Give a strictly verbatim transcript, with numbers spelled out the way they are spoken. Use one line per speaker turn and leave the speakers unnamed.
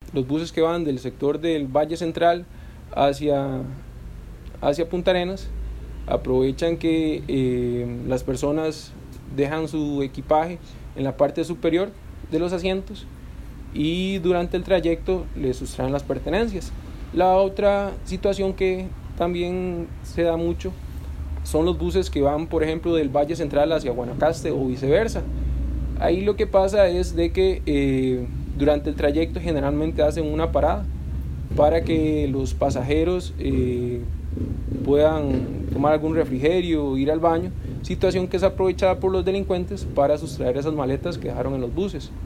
los buses que van del sector del Valle Central hacia, hacia Punta Arenas aprovechan que eh, las personas dejan su equipaje en la parte superior de los asientos y durante el trayecto les sustraen las pertenencias. La otra situación que también se da mucho son los buses que van, por ejemplo, del Valle Central hacia Guanacaste o viceversa. Ahí lo que pasa es de que eh, durante el trayecto generalmente hacen una parada para que los pasajeros eh, puedan tomar algún refrigerio o ir al baño, situación que es aprovechada por los delincuentes para sustraer esas maletas que dejaron en los buses.